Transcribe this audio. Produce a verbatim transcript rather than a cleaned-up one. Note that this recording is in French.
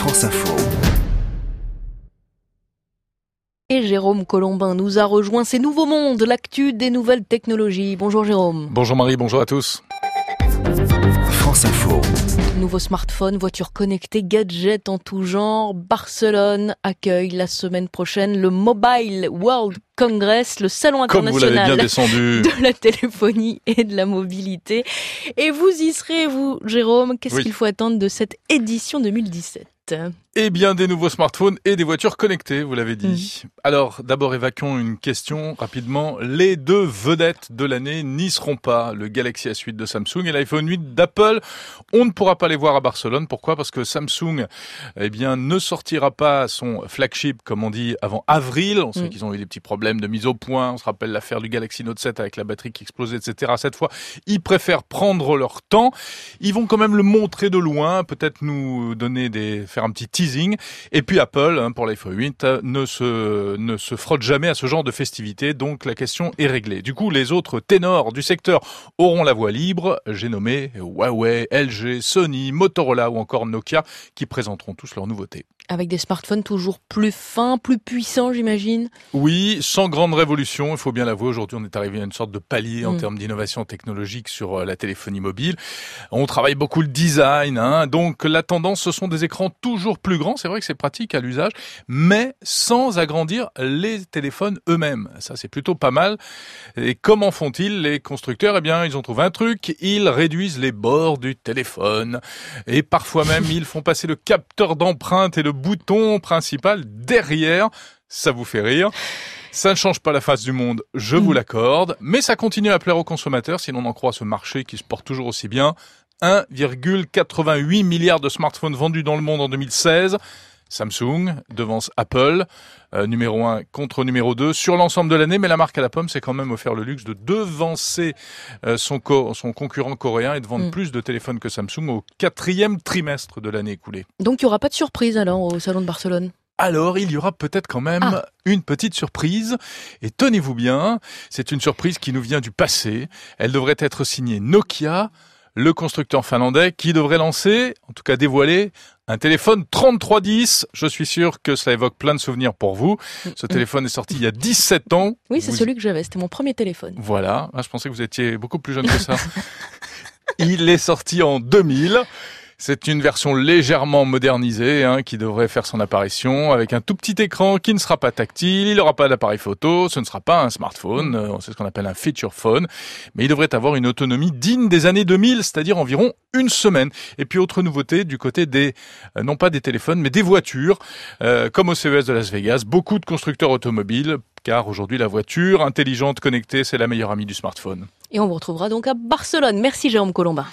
France Info. Et Jérôme Colombin nous a rejoint. C'est Nouveau Monde, l'actu des nouvelles technologies. Bonjour Jérôme. Bonjour Marie, bonjour à tous. France Info. Nouveau smartphone, voitures connectées, gadgets en tout genre. Barcelone accueille la semaine prochaine le Mobile World Congress, le salon international Comme vous l'avez bien descendu. de la téléphonie et de la mobilité. Et vous y serez, vous, Jérôme. Qu'est-ce Oui. qu'il faut attendre de cette édition deux mille dix-sept ? Eh bien, des nouveaux smartphones et des voitures connectées, vous l'avez dit. Mmh. Alors, d'abord, évacuons une question rapidement. Les deux vedettes de l'année n'y seront pas. Le Galaxy S huit de Samsung et l'iPhone huit d'Apple. On ne pourra pas les voir à Barcelone. Pourquoi ? Parce que Samsung, eh bien, ne sortira pas son flagship, comme on dit, avant avril. On sait mmh. qu'ils ont eu des petits problèmes de mise au point. On se rappelle l'affaire du Galaxy Note sept avec la batterie qui explosait, et cetera. Cette fois, ils préfèrent prendre leur temps. Ils vont quand même le montrer de loin, peut-être nous donner des, faire un petit teasing. Et puis Apple, hein, pour l'iPhone huit, ne se, ne se frotte jamais à ce genre de festivités. Donc la question est réglée. Du coup, les autres ténors du secteur auront la voie libre. J'ai nommé Huawei, L G, Sony, Motorola ou encore Nokia qui présenteront tous leurs nouveautés. Avec des smartphones toujours plus fins, plus puissants, j'imagine. Oui, sans grande révolution, il faut bien l'avouer. Aujourd'hui, on est arrivé à une sorte de palier mmh. en termes d'innovation technologique sur la téléphonie mobile. On travaille beaucoup le design, hein, donc la tendance, ce sont des écrans toujours plus grands. C'est vrai que c'est pratique à l'usage, mais sans agrandir les téléphones eux-mêmes. Ça, c'est plutôt pas mal. Et comment font-ils, les constructeurs ? Eh bien, ils ont trouvé un truc. Ils réduisent les bords du téléphone. Et parfois même, ils font passer le capteur d'empreinte et le bouton principal derrière. Ça vous fait rire. Ça ne change pas la face du monde, je vous l'accorde, mais ça continue à plaire aux consommateurs si l'on en croit ce marché qui se porte toujours aussi bien. un virgule quatre-vingt-huit milliard de smartphones vendus dans le monde en deux mille seize. Samsung devance Apple, euh, numéro un contre numéro deux sur l'ensemble de l'année, mais la marque à la pomme s'est quand même offert le luxe de devancer euh, son, co- son concurrent coréen et de vendre mmh. plus de téléphones que Samsung au quatrième trimestre de l'année écoulée. Donc il n'y aura pas de surprise alors au Salon de Barcelone ? Alors, il y aura peut-être quand même ah. une petite surprise. Et tenez-vous bien, c'est une surprise qui nous vient du passé. Elle devrait être signée Nokia, le constructeur finlandais, qui devrait lancer, en tout cas dévoiler, un téléphone trente-trois dix. Je suis sûr que cela évoque plein de souvenirs pour vous. Ce mmh. téléphone est sorti il y a dix-sept ans. Oui, c'est vous... celui que j'avais. C'était mon premier téléphone. Voilà. Ah, je pensais que vous étiez beaucoup plus jeune que ça. Il est sorti en deux mille. C'est une version légèrement modernisée hein, qui devrait faire son apparition avec un tout petit écran qui ne sera pas tactile, il n'aura pas d'appareil photo, ce ne sera pas un smartphone, euh, c'est ce qu'on appelle un feature phone, mais il devrait avoir une autonomie digne des années deux mille, c'est-à-dire environ une semaine. Et puis autre nouveauté du côté des, euh, non pas des téléphones, mais des voitures, euh, comme au C E S de Las Vegas, beaucoup de constructeurs automobiles, car aujourd'hui la voiture intelligente, connectée, c'est la meilleure amie du smartphone. Et on vous retrouvera donc à Barcelone. Merci Jérôme Colombin.